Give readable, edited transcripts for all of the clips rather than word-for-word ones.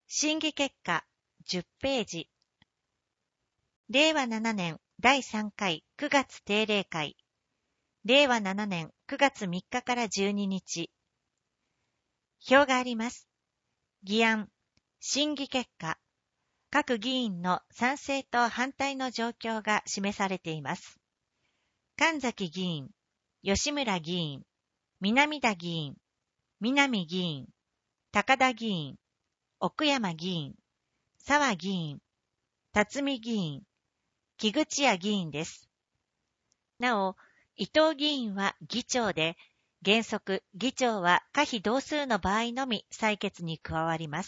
審議結果10ページ。令和7年第3回9月定例会。令和7年9月3日から12日。表があります。議案、審議結果。各議員の賛成と反対の状況が示されています。神崎議員、吉村議員、南田議員、南議員、高田議員、奥山議員、沢議員、辰巳議員、木口屋議員です。なお、伊藤議員は議長で、原則議長は可否同数の場合のみ採決に加わります。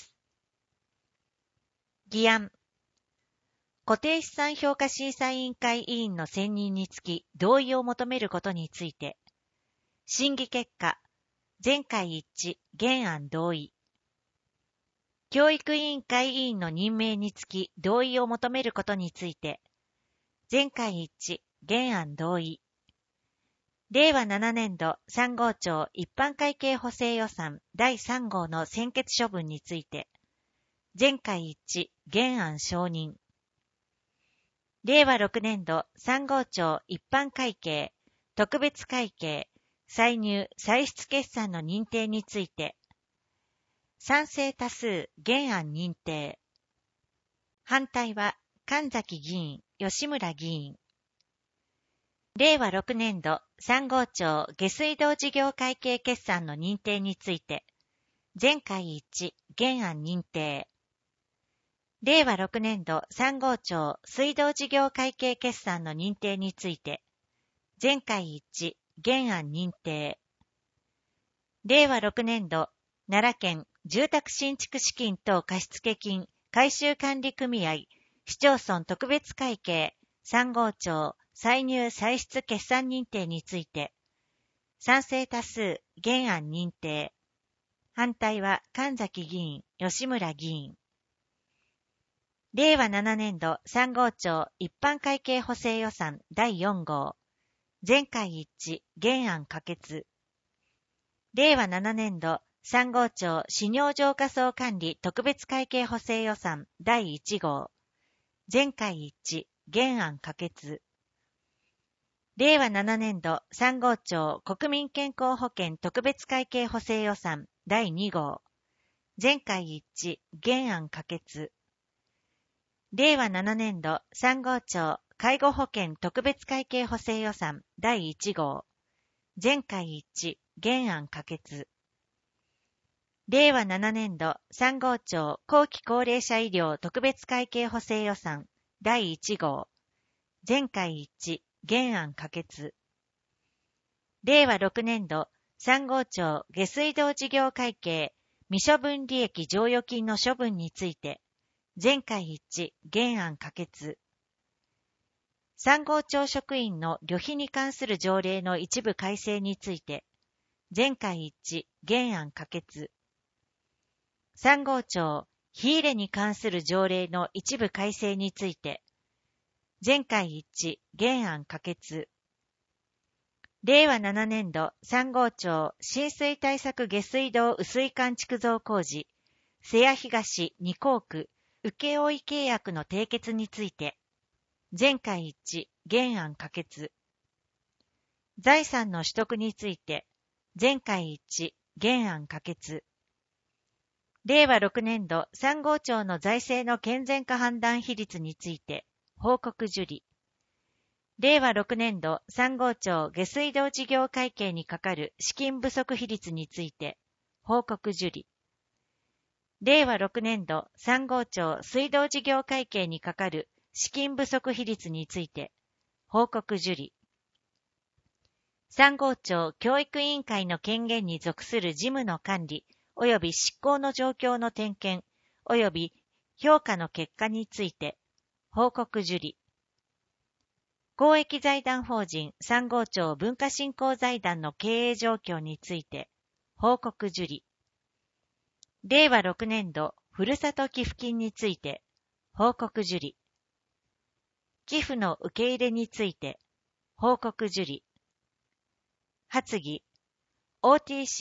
議案。固定資産評価審査委員会委員の選任につき同意を求めることについて、審議結果、全会一致、原案同意。教育委員会委員の任命につき同意を求めることについて、全会一致、原案同意。令和7年度3号庁一般会計補正予算第3号の専決処分について、全会一致、原案承認。令和6年度3号庁一般会計、特別会計、歳入・歳出決算の認定について、賛成多数、原案認定。反対は、神崎議員、吉村議員。令和6年度3号庁下水道事業会計決算の認定について、全会一致、原案認定。令和6年度3号庁水道事業会計決算の認定について、全会一致、原案認定。令和6年度奈良県住宅新築資金等貸付金回収管理組合市町村特別会計3号庁歳入歳出決算認定について、賛成多数、原案認定。反対は神崎議員、吉村議員。令和7年度3号庁一般会計補正予算第4号。全会一致、原案可決。令和7年度3号庁市場浄化槽管理特別会計補正予算第1号。全会一致、原案可決。令和7年度3号庁国民健康保険特別会計補正予算第2号。全会一致、原案可決。令和7年度3号庁介護保険特別会計補正予算第1号。全会一致、原案可決。令和7年度3号庁後期高齢者医療特別会計補正予算第1号。全会一致、原案可決。令和6年度3号庁下水道事業会計未処分利益剰余金の処分について、全会一致、原案可決。3号庁職員の旅費に関する条例の一部改正について、全会一致、原案可決。3号庁火入れに関する条例の一部改正について、全会一致、原案可決。令和7年度3号庁浸水対策下水道雨水管築造工事、瀬谷東2工区請負契約の締結について、全会一致、原案可決。財産の取得について、全会一致、原案可決。令和6年度3号庁の財政の健全化判断比率について、報告受理。令和6年度3号庁下水道事業会計にかかる資金不足比率について、報告受理。令和6年度3号庁水道事業会計にかかる資金不足比率について、報告受理。3号庁教育委員会の権限に属する事務の管理及び執行の状況の点検及び評価の結果について、報告受理。公益財団法人3号庁文化振興財団の経営状況について、報告受理。令和6年度ふるさと寄付金について、報告受理。寄付の受け入れについて、報告受理。発議。OTC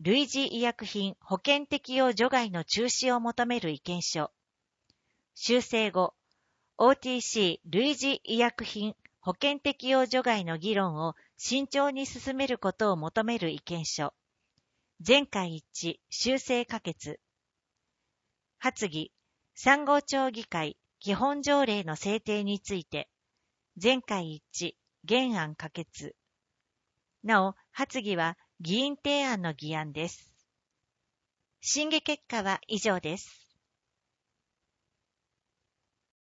類似医薬品保険適用除外の中止を求める意見書。修正後、OTC 類似医薬品保険適用除外の議論を慎重に進めることを求める意見書。全会一致、修正可決。発議、三号町議会基本条例の制定について、全会一致、原案可決。なお、発議は議員提案の議案です。審議結果は以上です。